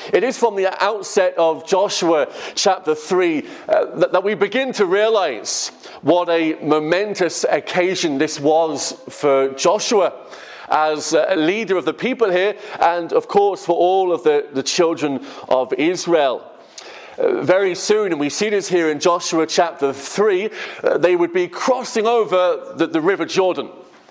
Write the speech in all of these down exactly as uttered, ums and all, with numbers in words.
It is from the outset of Joshua chapter three uh, that, that we begin to realize what a momentous occasion this was for Joshua as a leader of the people here, and of course for all of the, the children of Israel. Uh, very soon, and we see this here in Joshua chapter three, uh, they would be crossing over the, the river Jordan.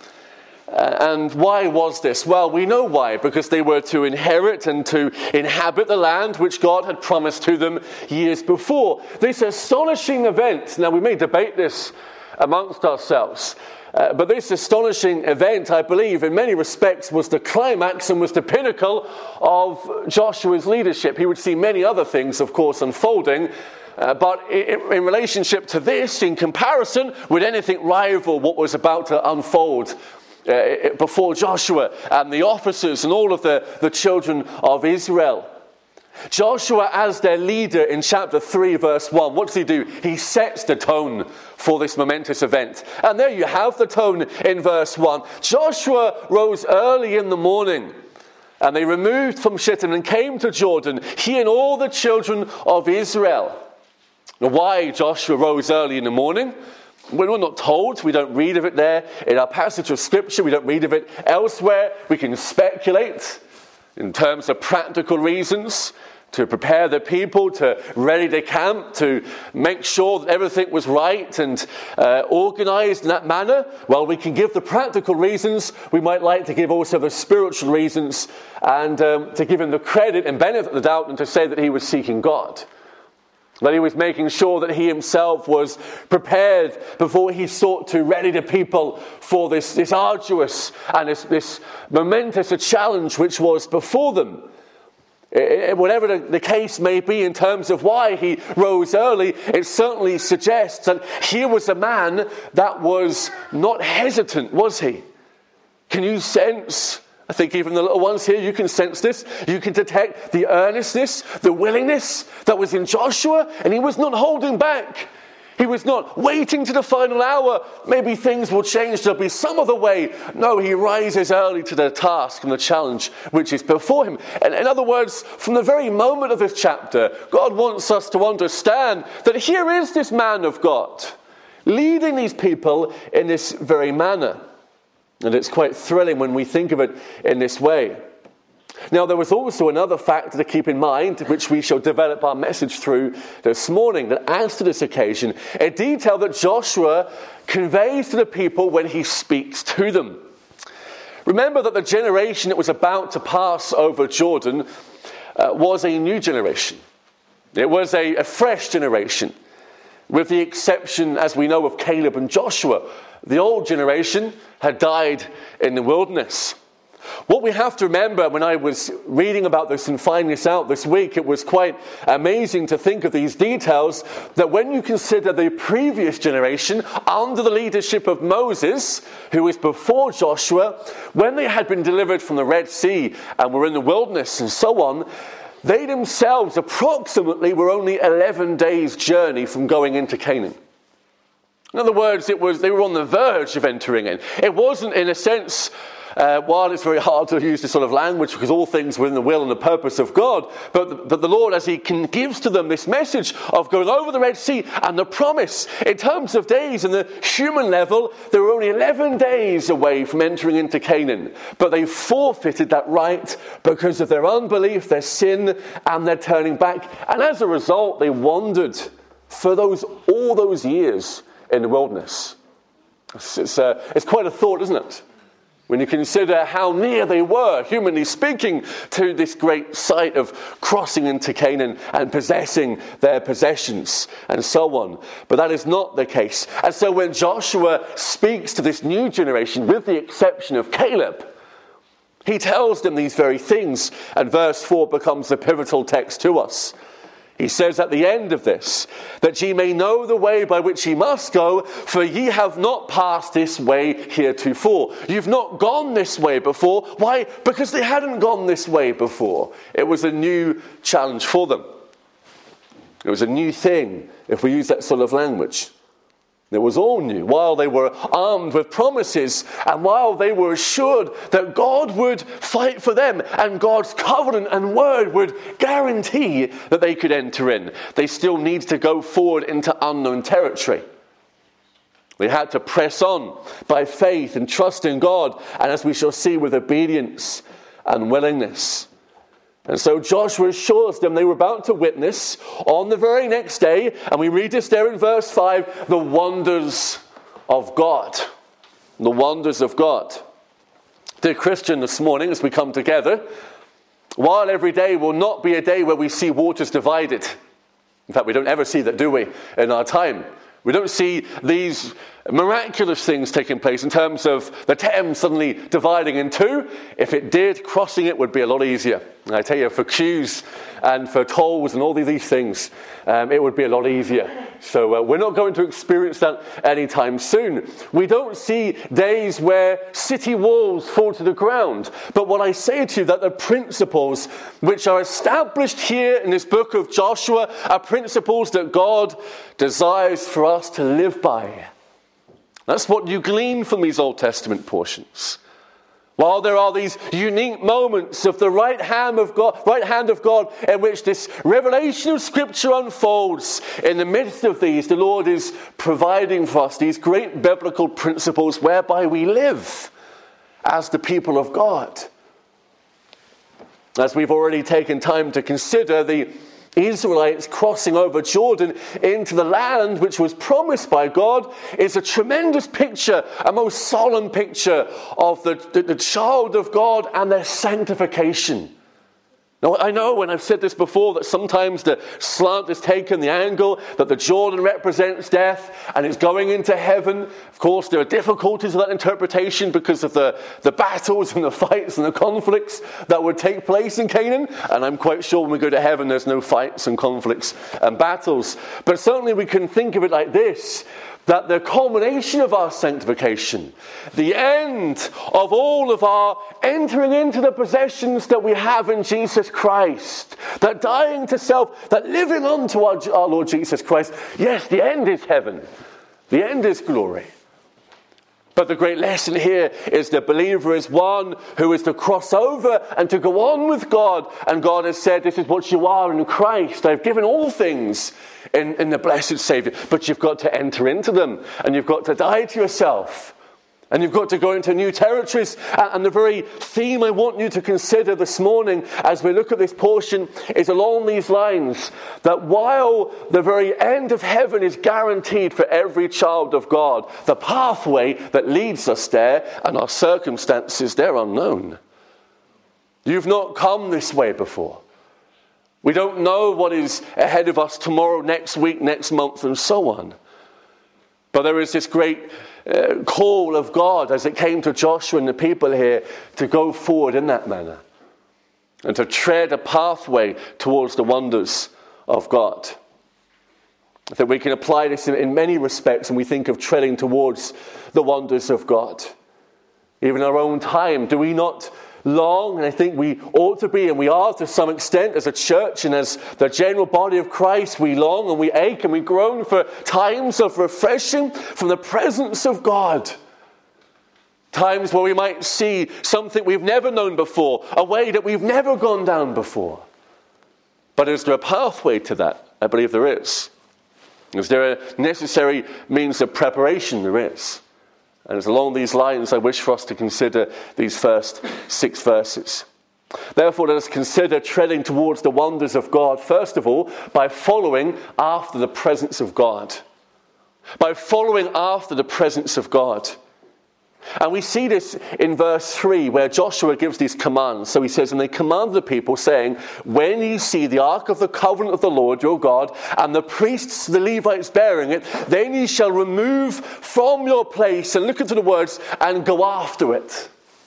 Uh, and why was this? Well, we know why, because they were to inherit and to inhabit the land which God had promised to them years before. This astonishing event, now we may debate this amongst ourselves, uh, but this astonishing event, I believe, in many respects was the climax and was the pinnacle of Joshua's leadership. He would see many other things, of course, unfolding, Uh, but in, in relationship to this, in comparison, would anything rival what was about to unfold uh, before Joshua and the officers and all of the, the children of Israel? Joshua, as their leader in chapter three, verse one, what does he do? He sets the tone for this momentous event. And there you have the tone in verse one. Joshua rose early in the morning, and they removed from Shittim and came to Jordan, he and all the children of Israel. Now, why Joshua rose early in the morning? We're not told. We don't read of it there in our passage of Scripture. We don't read of it elsewhere. We can speculate in terms of practical reasons to prepare the people, to ready the camp, to make sure that everything was right and uh, organized in that manner. Well, we can give the practical reasons. We might like to give also the spiritual reasons, and um, to give him the credit and benefit of the doubt, and to say that he was seeking God. That he was making sure that he himself was prepared before he sought to ready the people for this, this arduous and this, this momentous a challenge which was before them. It, whatever the, the case may be in terms of why he rose early, it certainly suggests that here was a man that was not hesitant, was he? Can you sense? I think even the little ones here, you can sense this. You can detect the earnestness, the willingness that was in Joshua, and he was not holding back. He was not waiting to the final hour. Maybe things will change, there'll be some other way. No, he rises early to the task and the challenge which is before him. And in other words, from the very moment of this chapter, God wants us to understand that here is this man of God, leading these people in this very manner. And it's quite thrilling when we think of it in this way. Now, there was also another factor to keep in mind, which we shall develop our message through this morning, that adds to this occasion, a detail that Joshua conveys to the people when he speaks to them. Remember that the generation that was about to pass over Jordan uh, was a new generation. It was a, a fresh generation, with the exception, as we know, of Caleb and Joshua. The old generation had died in the wilderness. What we have to remember, when I was reading about this and finding this out this week, it was quite amazing to think of these details, that when you consider the previous generation under the leadership of Moses, who was before Joshua, when they had been delivered from the Red Sea and were in the wilderness and so on, they themselves approximately were only eleven days' journey from going into Canaan. In other words, it was they were on the verge of entering in. It wasn't, in a sense, uh, while it's very hard to use this sort of language because all things were in the will and the purpose of God, but the, but the Lord, as he can, gives to them this message of going over the Red Sea and the promise, in terms of days and the human level, they were only eleven days away from entering into Canaan. But they forfeited that right because of their unbelief, their sin, and their turning back. And as a result, they wandered for those all those years in the wilderness. It's, it's, uh, it's quite a thought, isn't it? When you consider how near they were, humanly speaking, to this great sight of crossing into Canaan and possessing their possessions and so on. But that is not the case. And so when Joshua speaks to this new generation, with the exception of Caleb, he tells them these very things. And verse four becomes the pivotal text to us. He says at the end of this, that ye may know the way by which ye must go, for ye have not passed this way heretofore. You've not gone this way before. Why? Because they hadn't gone this way before. It was a new challenge for them. It was a new thing, if we use that sort of language. It was all new, while they were armed with promises and while they were assured that God would fight for them and God's covenant and word would guarantee that they could enter in. They still needed to go forward into unknown territory. They had to press on by faith and trust in God, and as we shall see, with obedience and willingness. And so Joshua assures them they were about to witness on the very next day, and we read this there in verse five, the wonders of God. The wonders of God. Dear Christian, this morning as we come together, while every day will not be a day where we see waters divided. In fact, we don't ever see that, do we, in our time? We don't see these miraculous things taking place in terms of the Thames suddenly dividing in two. If it did, crossing it would be a lot easier. And I tell you, for queues and for tolls and all of these things, um, it would be a lot easier. So uh, we're not going to experience that anytime soon. We don't see days where city walls fall to the ground. But what I say to you, that the principles which are established here in this book of Joshua are principles that God desires for us to live by. That's what you glean from these Old Testament portions. While there are these unique moments of the right hand of God, right hand of God, in which this revelation of Scripture unfolds, in the midst of these, the Lord is providing for us these great biblical principles whereby we live as the people of God. As we've already taken time to consider, the Israelites crossing over Jordan into the land which was promised by God is a tremendous picture, a most solemn picture of the, the, the child of God and their sanctification. Now, I know when I've said this before that sometimes the slant is taken, the angle, that the Jordan represents death and it's going into heaven. Of course, there are difficulties with that interpretation because of the, the battles and the fights and the conflicts that would take place in Canaan. And I'm quite sure when we go to heaven, there's no fights and conflicts and battles. But certainly we can think of it like this, that the culmination of our sanctification, the end of all of our entering into the possessions that we have in Jesus Christ, that dying to self, that living on to our, our Lord Jesus Christ, yes, the end is heaven. The end is glory. But the great lesson here is the believer is one who is to cross over and to go on with God. And God has said, this is what you are in Christ. I've given all things in, in the blessed Savior. But you've got to enter into them. And you've got to die to yourself. And you've got to go into new territories. And the very theme I want you to consider this morning as we look at this portion is along these lines. That while the very end of heaven is guaranteed for every child of God, the pathway that leads us there and our circumstances, they're unknown. You've not come this way before. We don't know what is ahead of us tomorrow, next week, next month, and so on. But there is this great uh, call of God as it came to Joshua and the people here to go forward in that manner and to tread a pathway towards the wonders of God. I think we can apply this in, in many respects when we think of treading towards the wonders of God. Even in our own time, do we not long, and I think we ought to be, and we are to some extent as a church and as the general body of Christ, we long and we ache and we groan for times of refreshing from the presence of God. Times where we might see something we've never known before, a way that we've never gone down before. But is there a pathway to that? I believe there is. Is there a necessary means of preparation? There is. And it's along these lines I wish for us to consider these first six verses. Therefore, let us consider treading towards the wonders of God, first of all, by following after the presence of God. By following after the presence of God. And we see this in verse three, where Joshua gives these commands. So he says, and they commanded the people, saying, when you see the ark of the covenant of the Lord your God, and the priests, the Levites, bearing it, then you shall remove from your place, and look into the words, and go after it.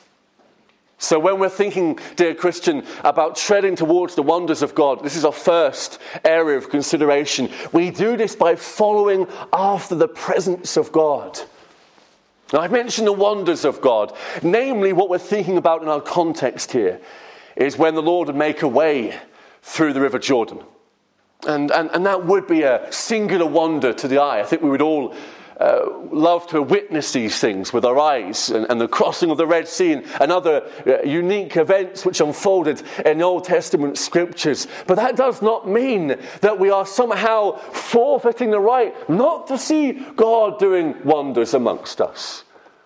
So when we're thinking, dear Christian, about treading towards the wonders of God, this is our first area of consideration. We do this by following after the presence of God. Now, I've mentioned the wonders of God. Namely, what we're thinking about in our context here is when the Lord would make a way through the River Jordan. And, and, and that would be a singular wonder to the eye. I think we would all uh, love to witness these things with our eyes, and, and the crossing of the Red Sea and, and other uh, unique events which unfolded in the Old Testament scriptures. But that does not mean that we are somehow forfeiting the right not to see God doing wonders amongst us.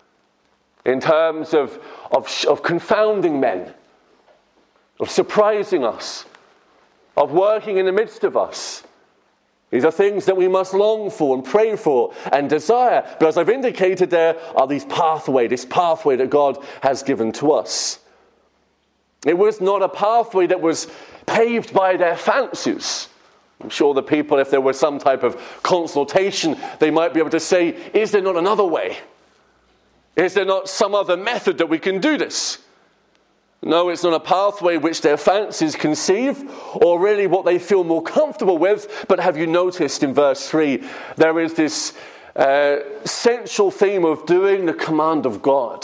In terms of, of, of confounding men, of surprising us, of working in the midst of us. These are things that we must long for and pray for and desire. But as I've indicated, there are these pathway, this pathway that God has given to us. It was not a pathway that was paved by their fancies. I'm sure the people, if there was some type of consultation, they might be able to say, is there not another way? Is there not some other method that we can do this? No, it's not a pathway which their fancies conceive, or really what they feel more comfortable with. But have you noticed in verse three, there is this uh, central theme of doing the command of God.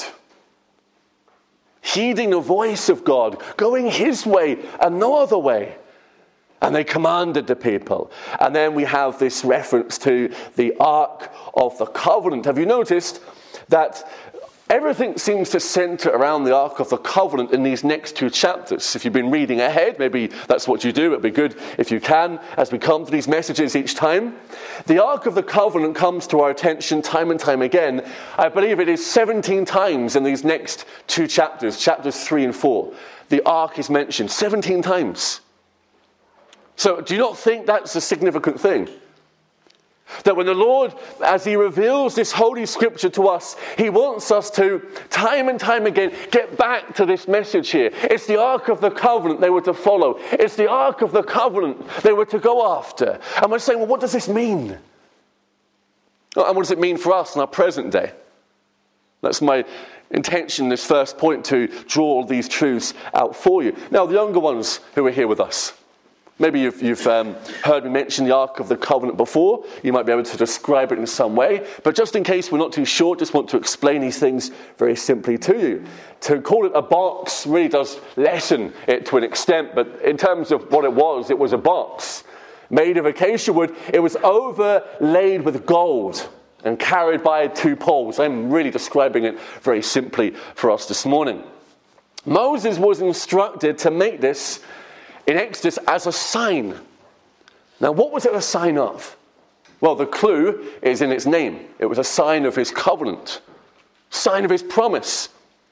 Heeding the voice of God, going his way and no other way. And they commanded the people. And then we have this reference to the Ark of the Covenant. Have you noticed that everything seems to center around the Ark of the Covenant in these next two chapters? If you've been reading ahead, maybe that's what you do. It'd be good if you can, as we come to these messages each time. The Ark of the Covenant comes to our attention time and time again. I believe it is seventeen times in these next two chapters, chapters three and four. The Ark is mentioned seventeen times. So do you not think that's a significant thing? That when the Lord, as he reveals this holy scripture to us, he wants us to, time and time again, get back to this message here. It's the Ark of the Covenant they were to follow. It's the Ark of the Covenant they were to go after. And we're saying, well, what does this mean? And what does it mean for us in our present day? That's my intention in this first point, to draw all these truths out for you. Now, the younger ones who are here with us, maybe you've, you've um, heard me mention the Ark of the Covenant before. You might be able to describe it in some way. But just in case we're not too sure, just want to explain these things very simply to you. To call it a box really does lessen it to an extent. But in terms of what it was, it was a box made of acacia wood. It was overlaid with gold and carried by two poles. I'm really describing it very simply for us this morning. Moses was instructed to make this in Exodus as a sign. Now, what was it a sign of? Well, the clue is in its name. It was a sign of his covenant, sign of his promise,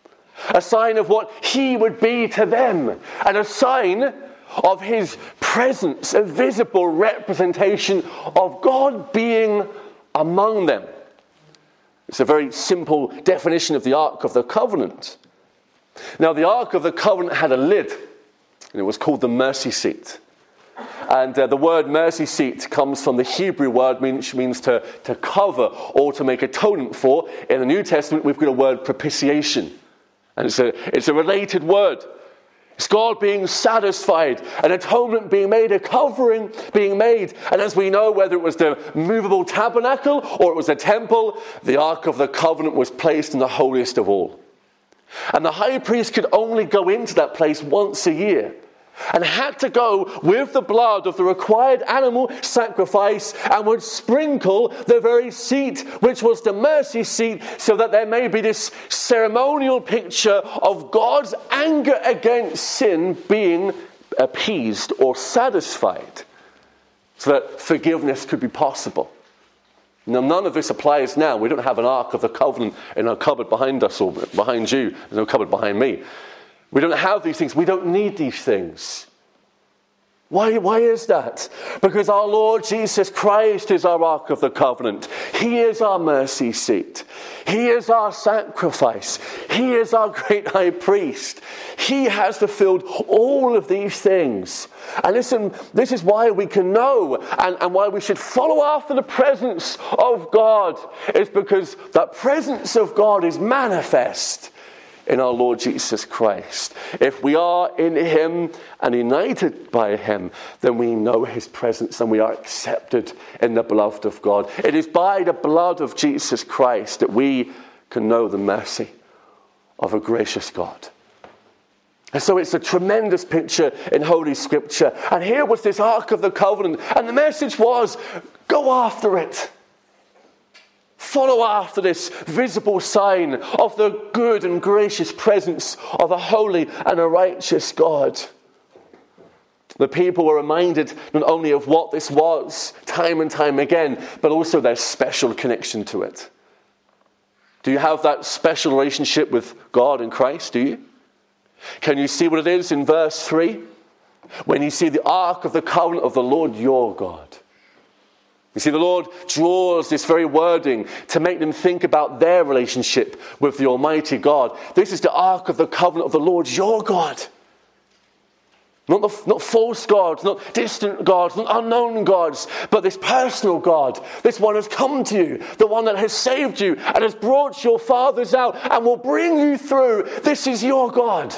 a sign of what he would be to them, and a sign of his presence, a visible representation of God being among them. It's a very simple definition of the Ark of the Covenant. Now, the Ark of the Covenant had a lid, and it was called the mercy seat. And uh, the word mercy seat comes from the Hebrew word which means to, to cover or to make atonement for. In the New Testament, we've got a word propitiation. And it's a, it's a related word. It's God being satisfied, an atonement being made, a covering being made. And as we know, whether it was the movable tabernacle or it was a temple, the Ark of the Covenant was placed in the holiest of all. And the high priest could only go into that place once a year, and had to go with the blood of the required animal sacrifice, and would sprinkle the very seat, which was the mercy seat, so that there may be this ceremonial picture of God's anger against sin being appeased or satisfied, so that forgiveness could be possible. Now, none of this applies now. We don't have an Ark of the Covenant in our cupboard behind us or behind you. There's no cupboard behind me. We don't have these things. We don't need these things. Why, why is that? Because our Lord Jesus Christ is our Ark of the Covenant. He is our mercy seat. He is our sacrifice. He is our great high priest. He has fulfilled all of these things. And listen, this is why we can know and, and why we should follow after the presence of God. It's because that presence of God is manifest in our Lord Jesus Christ. If we are in him and united by him, then we know his presence and we are accepted in the beloved of God. It is by the blood of Jesus Christ that we can know the mercy of a gracious God. And so it's a tremendous picture in Holy Scripture. And here was this Ark of the Covenant, and the message was, go after it. Follow after this visible sign of the good and gracious presence of a holy and a righteous God. The people were reminded not only of what this was time and time again, but also their special connection to it. Do you have that special relationship with God in Christ? Do you? Can you see what it is in verse three? When you see the ark of the covenant of the Lord your God. You see, the Lord draws this very wording to make them think about their relationship with the Almighty God. This is the ark of the covenant of the Lord your God. Not, the, not false gods, not distant gods, not unknown gods, but this personal God. This one has come to you, the one that has saved you and has brought your fathers out and will bring you through. This is your God.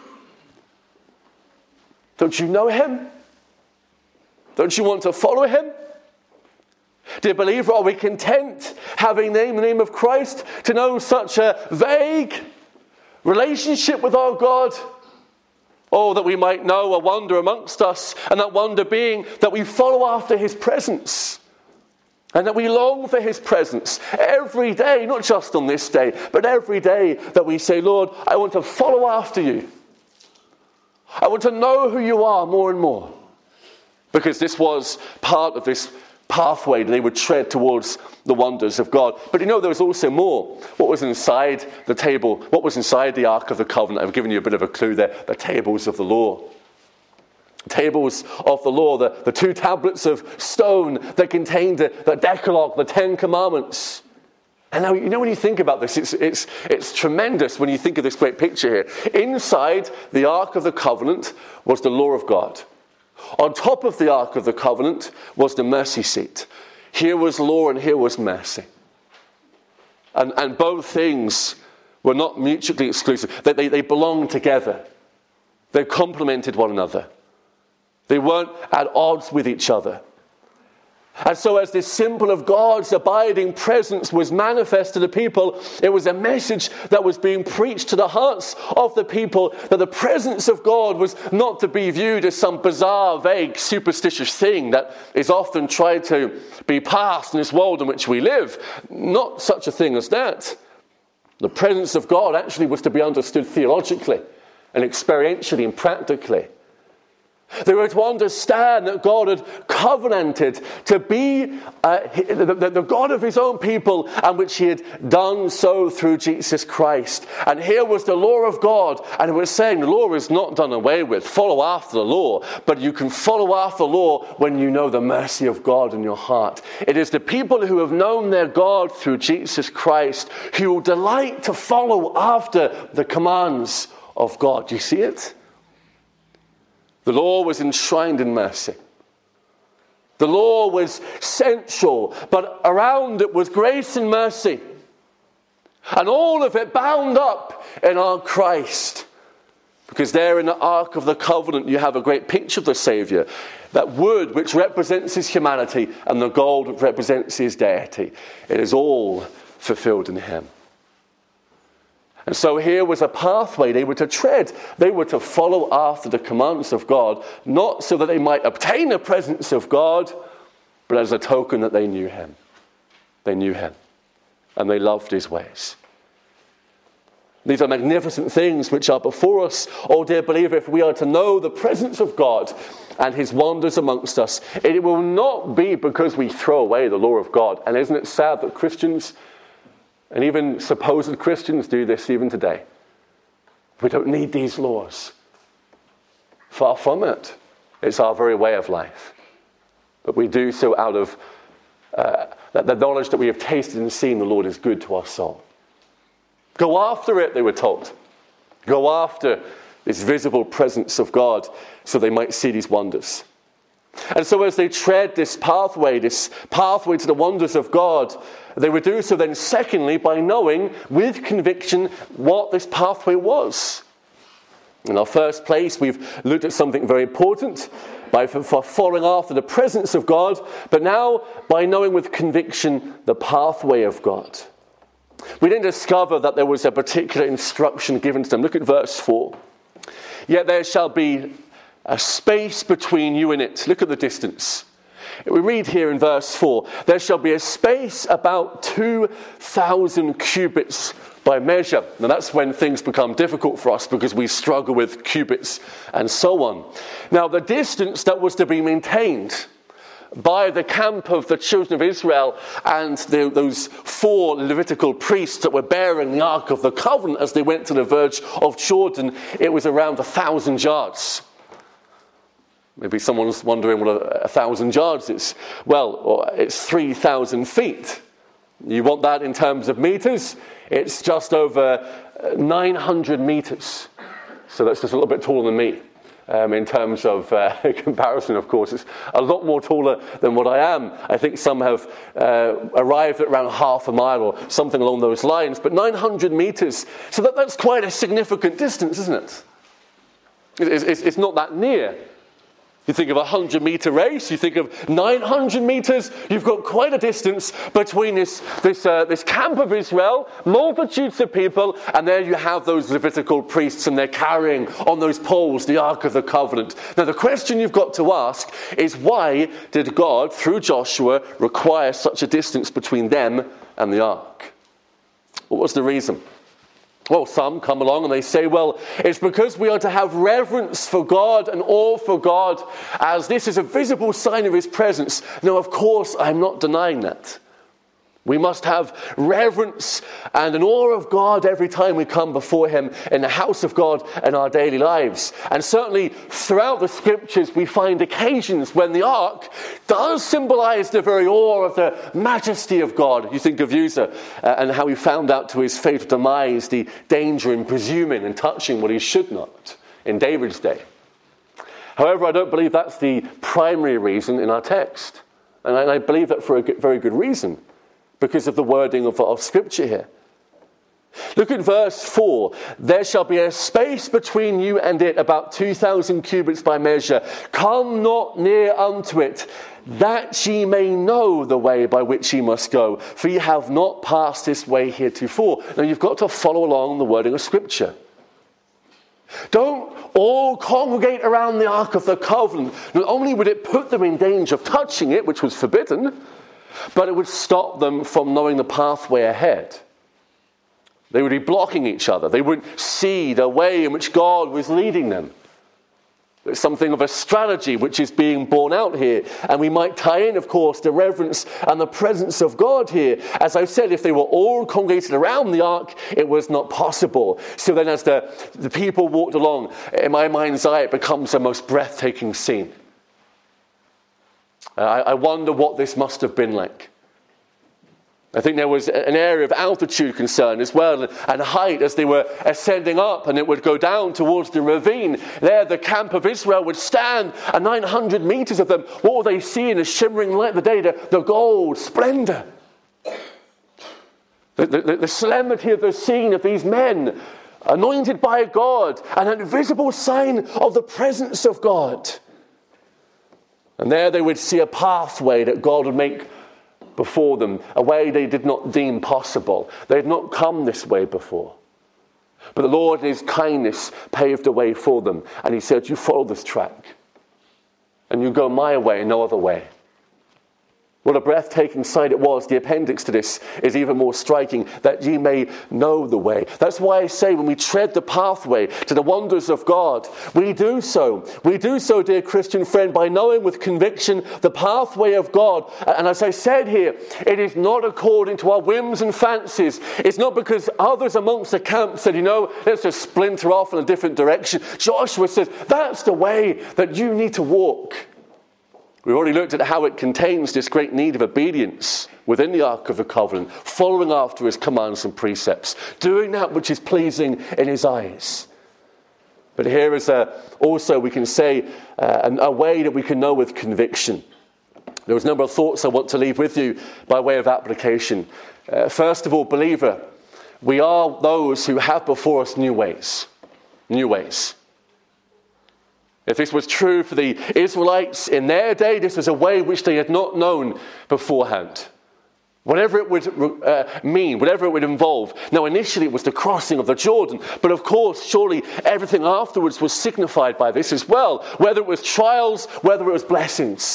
Don't you know him? Don't you want to follow him? Dear believer, are we content having named the name of Christ to know such a vague relationship with our God? Oh, that we might know a wonder amongst us, and that wonder being that we follow after his presence, and that we long for his presence every day, not just on this day, but every day that we say, Lord, I want to follow after you. I want to know who you are more and more. Because this was part of this pathway they would tread towards the wonders of God. But you know, there was also more. What was inside the table? What was inside the Ark of the Covenant? I've given you a bit of a clue there. The tables of the law. Tables of the law. The, the two tablets of stone that contained the, the Decalogue, the Ten Commandments. And now, you know, when you think about this, it's, it's, it's tremendous when you think of this great picture here. Inside the Ark of the Covenant was the law of God. On top of the Ark of the Covenant was the mercy seat. Here was law and here was mercy. And, and both things were not mutually exclusive. They, they, they belonged together. They complemented one another. They weren't at odds with each other. And so as this symbol of God's abiding presence was manifest to the people, it was a message that was being preached to the hearts of the people, that the presence of God was not to be viewed as some bizarre, vague, superstitious thing that is often tried to be passed in this world in which we live. Not such a thing as that. The presence of God actually was to be understood theologically and experientially and practically. They were to understand that God had covenanted to be uh, the, the, the God of his own people, and which he had done so through Jesus Christ. And here was the law of God, and it was saying the law is not done away with. Follow after the law, but you can follow after the law when you know the mercy of God in your heart. It is the people who have known their God through Jesus Christ who will delight to follow after the commands of God. Do you see it? The law was enshrined in mercy. The law was central, but around it was grace and mercy. And all of it bound up in our Christ. Because there in the Ark of the Covenant you have a great picture of the Saviour. That wood which represents his humanity and the gold which represents his deity. It is all fulfilled in him. And so here was a pathway they were to tread. They were to follow after the commands of God, not so that they might obtain the presence of God, but as a token that they knew him. They knew him, and they loved his ways. These are magnificent things which are before us. Oh, dear believer, if we are to know the presence of God and his wonders amongst us, it will not be because we throw away the law of God. And isn't it sad that Christians and even supposed Christians do this even today? We don't need these laws. Far from it. It's our very way of life. But we do so out of uh, the knowledge that we have tasted and seen the Lord is good to our soul. Go after it, they were told. Go after this visible presence of God so they might see these wonders. And so as they tread this pathway, this pathway to the wonders of God, they would do so then secondly by knowing with conviction what this pathway was. In our first place, we've looked at something very important by for following after the presence of God, but now by knowing with conviction the pathway of God. We then discover that there was a particular instruction given to them. Look at verse four. Yet there shall be a space between you and it. Look at the distance. We read here in verse four, there shall be a space about two thousand cubits by measure. Now that's when things become difficult for us because we struggle with cubits and so on. Now the distance that was to be maintained by the camp of the children of Israel and the, those four Levitical priests that were bearing the Ark of the Covenant as they went to the verge of Jordan, it was around a thousand yards. Maybe someone's wondering what a, a thousand yards is. Well, it's three thousand feet. You want that in terms of meters? It's just over nine hundred meters. So that's just a little bit taller than me. Um, in terms of uh, comparison, of course, it's a lot more taller than what I am. I think some have uh, arrived at around half a mile or something along those lines. But nine hundred meters, so that, that's quite a significant distance, isn't it? It's, it's, it's not that near. You think of a hundred-meter race, you think of nine hundred meters, you've got quite a distance between this, this, uh, this camp of Israel, multitudes of people, and there you have those Levitical priests, and they're carrying on those poles the Ark of the Covenant. Now the question you've got to ask is, why did God, through Joshua, require such a distance between them and the Ark? What was the reason? Well, some come along and they say, well, it's because we are to have reverence for God and awe for God, as this is a visible sign of his presence. Now, of course, I'm not denying that. We must have reverence and an awe of God every time we come before him in the house of God in our daily lives. And certainly throughout the scriptures we find occasions when the ark does symbolize the very awe of the majesty of God. You think of Uzzah uh, and how he found out to his fatal demise the danger in presuming and touching what he should not in David's day. However, I don't believe that's the primary reason in our text. And I believe that for a very good reason, because of the wording of, of Scripture here. Look at verse four. There shall be a space between you and it, about two thousand cubits by measure. Come not near unto it, that ye may know the way by which ye must go, for ye have not passed this way heretofore. Now you've got to follow along the wording of Scripture. Don't all congregate around the Ark of the Covenant. Not only would it put them in danger of touching it, which was forbidden, but it would stop them from knowing the pathway ahead. They would be blocking each other. They wouldn't see the way in which God was leading them. There's something of a strategy which is being borne out here. And we might tie in, of course, the reverence and the presence of God here. As I've said, if they were all congregated around the ark, it was not possible. So then as the, the people walked along, in my mind's eye, it becomes a most breathtaking scene. Uh, I, I wonder what this must have been like. I think there was an area of altitude concern as well, and height as they were ascending up, and it would go down towards the ravine. There the camp of Israel would stand, and nine hundred meters of them, what will they see in the shimmering light of the day? The, the gold splendor. The, the, the solemnity of the scene of these men, anointed by God, and an invisible sign of the presence of God. And there they would see a pathway that God would make before them, a way they did not deem possible. They had not come this way before. But the Lord in his kindness paved a way for them. And he said, you follow this track. And you go my way and no other way. What a breathtaking sight it was. The appendix to this is even more striking, that ye may know the way. That's why I say when we tread the pathway to the wonders of God, we do so. We do so, dear Christian friend, by knowing with conviction the pathway of God. And as I said here, it is not according to our whims and fancies. It's not because others amongst the camp said, you know, let's just splinter off in a different direction. Joshua says, that's the way that you need to walk. We've already looked at how it contains this great need of obedience within the Ark of the Covenant, following after his commands and precepts, doing that which is pleasing in his eyes. But here is a, also, we can say, uh, a way that we can know with conviction. There was a number of thoughts I want to leave with you by way of application. Uh, first of all, believer, we are those who have before us new ways. New ways. If this was true for the Israelites in their day, this was a way which they had not known beforehand. Whatever it would uh, mean, whatever it would involve. Now, initially it was the crossing of the Jordan, but of course, surely everything afterwards was signified by this as well. Whether it was trials, whether it was blessings.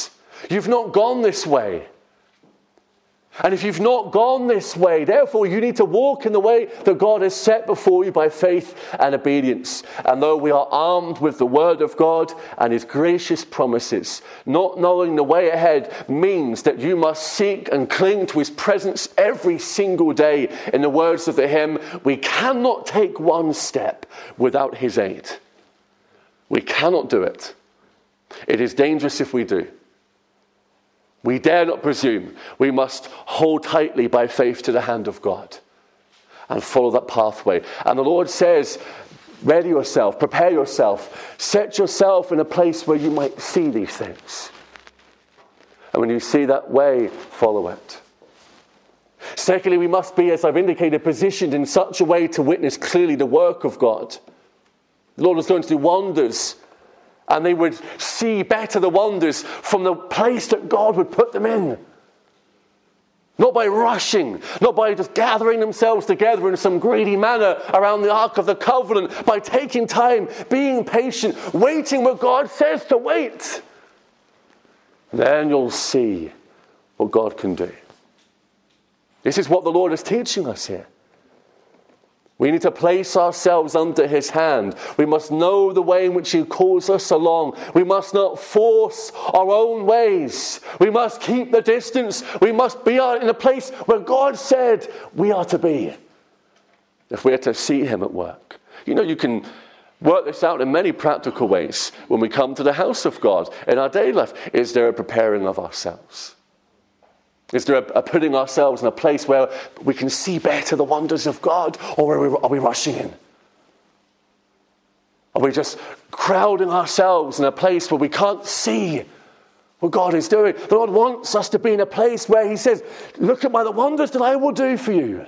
You've not gone this way. And if you've not gone this way, therefore you need to walk in the way that God has set before you by faith and obedience. And though we are armed with the word of God and his gracious promises, not knowing the way ahead means that you must seek and cling to his presence every single day. In the words of the hymn, we cannot take one step without his aid. We cannot do it. It is dangerous if we do. We dare not presume. We must hold tightly by faith to the hand of God and follow that pathway. And the Lord says, ready yourself, prepare yourself, set yourself in a place where you might see these things. And when you see that way, follow it. Secondly, we must be, as I've indicated, positioned in such a way to witness clearly the work of God. The Lord was going to do wonders, and they would see better the wonders from the place that God would put them in. Not by rushing, not by just gathering themselves together in some greedy manner around the Ark of the Covenant, by taking time, being patient, waiting where God says to wait. Then you'll see what God can do. This is what the Lord is teaching us here. We need to place ourselves under his hand. We must know the way in which he calls us along. We must not force our own ways. We must keep the distance. We must be in a place where God said we are to be, if we are to see him at work. You know, you can work this out in many practical ways when we come to the house of God in our daily life. Is there a preparing of ourselves? Is there a, a putting ourselves in a place where we can see better the wonders of God? Or are we, are we rushing in? Are we just crowding ourselves in a place where we can't see what God is doing? The Lord wants us to be in a place where he says, look at my the wonders that I will do for you.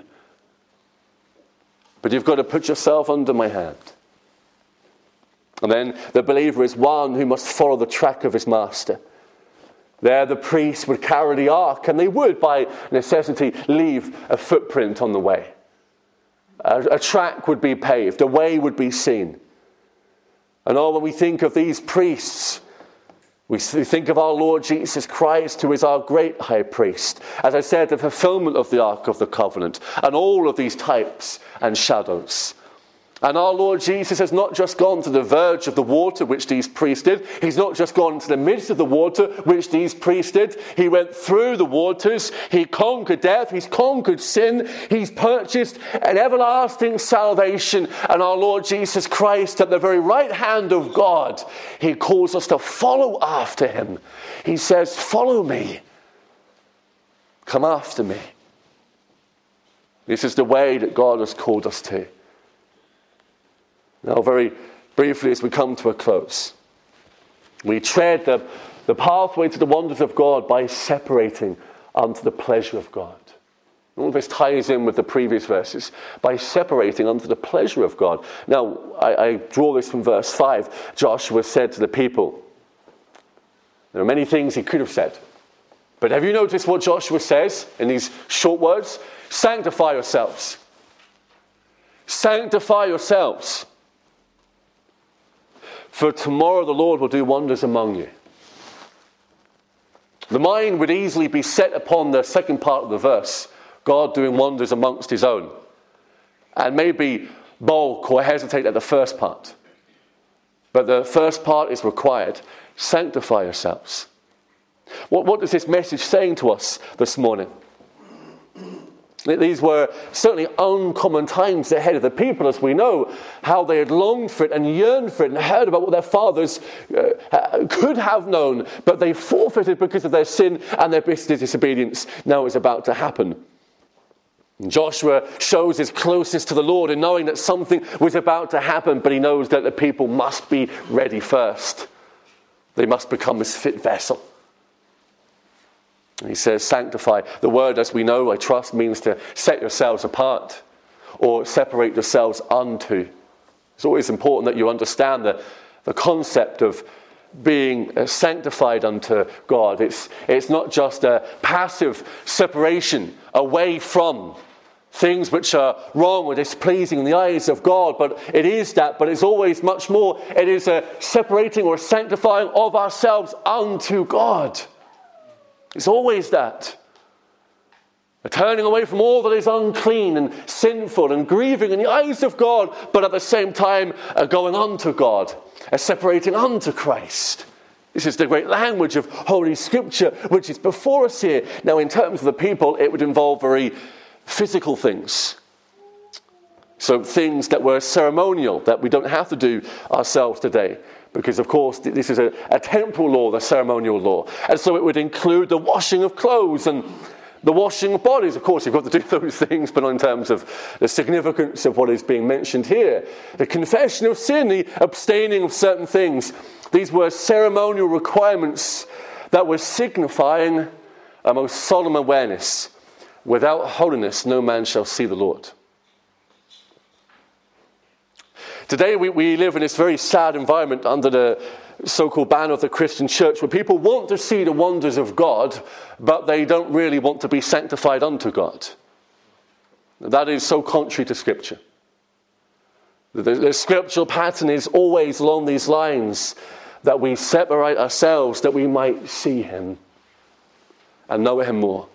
But you've got to put yourself under my hand. And then the believer is one who must follow the track of his master. There the priests would carry the ark, and they would, by necessity, leave a footprint on the way. A, a track would be paved, a way would be seen. And oh, when we think of these priests, we think of our Lord Jesus Christ, who is our great high priest. As I said, the fulfillment of the Ark of the Covenant, and all of these types and shadows. And our Lord Jesus has not just gone to the verge of the water, which these priests did. He's not just gone into the midst of the water, which these priests did. He went through the waters. He conquered death. He's conquered sin. He's purchased an everlasting salvation. And our Lord Jesus Christ, at the very right hand of God, he calls us to follow after him. He says, follow me. Come after me. This is the way that God has called us to. Now, very briefly, as we come to a close, we tread the, the pathway to the wonders of God by separating unto the pleasure of God. All of this ties in with the previous verses. By separating unto the pleasure of God. Now, I, I draw this from verse five. Joshua said to the people, there are many things he could have said. But have you noticed what Joshua says in these short words? Sanctify yourselves. Sanctify yourselves. For tomorrow the Lord will do wonders among you. The mind would easily be set upon the second part of the verse, God doing wonders amongst his own, and maybe balk or hesitate at the first part. But the first part is required. Sanctify yourselves. What, what is this message saying to us this morning? These were certainly uncommon times ahead of the people, as we know how they had longed for it and yearned for it and heard about what their fathers uh, could have known, but they forfeited because of their sin and their disobedience. Now it's about to happen. Joshua shows his closeness to the Lord in knowing that something was about to happen, but he knows that the people must be ready first. They must become his fit vessel. He says, sanctify. The word, as we know, I trust, means to set yourselves apart or separate yourselves unto. It's always important that you understand the, the concept of being sanctified unto God. It's, it's not just a passive separation away from things which are wrong or displeasing in the eyes of God, but it is that, but it's always much more. It is a separating or sanctifying of ourselves unto God. It's always that. A turning away from all that is unclean and sinful and grieving in the eyes of God, but at the same time uh, going unto God, uh, separating unto Christ. This is the great language of Holy Scripture, which is before us here. Now, in terms of the people, it would involve very physical things. So things that were ceremonial, that we don't have to do ourselves today. Because, of course, this is a, a temporal law, the ceremonial law. And so it would include the washing of clothes and the washing of bodies. Of course, you've got to do those things, but not in terms of the significance of what is being mentioned here. The confession of sin, the abstaining of certain things. These were ceremonial requirements that were signifying a most solemn awareness. Without holiness, no man shall see the Lord. Today we, we live in this very sad environment under the so-called banner of the Christian church, where people want to see the wonders of God, but they don't really want to be sanctified unto God. That is so contrary to Scripture. The, the scriptural pattern is always along these lines, that we separate ourselves that we might see him and know him more.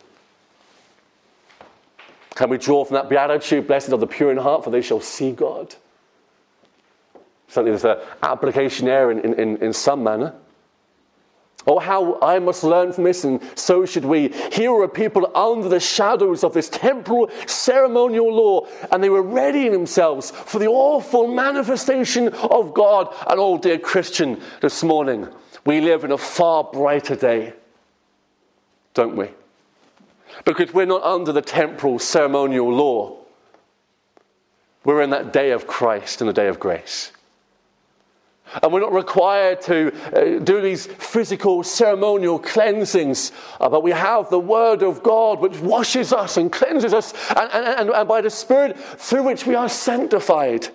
Can we draw from that beatitude, blessed are the pure in heart, for they shall see God? Certainly there's an application there in, in, in some manner. Or how I must learn from this, and so should we. Here were people under the shadows of this temporal ceremonial law, and they were readying themselves for the awful manifestation of God. And oh, dear Christian, this morning, we live in a far brighter day, don't we? Because we're not under the temporal ceremonial law. We're in that day of Christ and the day of grace. And we're not required to uh, do these physical ceremonial cleansings, uh, but we have the Word of God which washes us and cleanses us, and, and, and by the Spirit through which we are sanctified.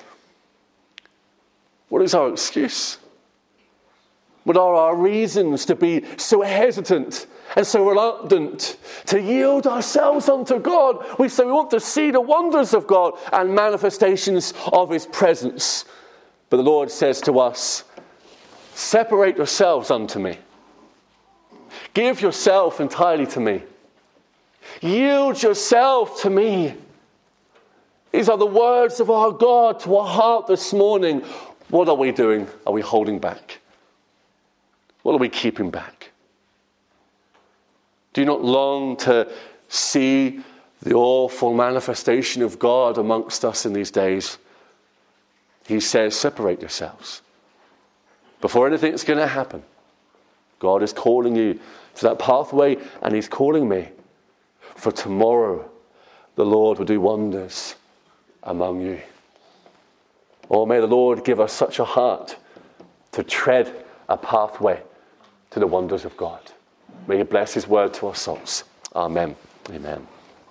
What is our excuse? What are our reasons to be so hesitant and so reluctant to yield ourselves unto God? We say we want to see the wonders of God and manifestations of his presence. But the Lord says to us, separate yourselves unto me. Give yourself entirely to me. Yield yourself to me. These are the words of our God to our heart this morning. What are we doing? Are we holding back? What are we keeping back? Do you not long to see the awful manifestation of God amongst us in these days? He says, separate yourselves. Before anything's going to happen, God is calling you to that pathway, and he's calling me. For tomorrow, the Lord will do wonders among you. Oh, may the Lord give us such a heart to tread a pathway to the wonders of God. May he bless his word to our souls. Amen. Amen.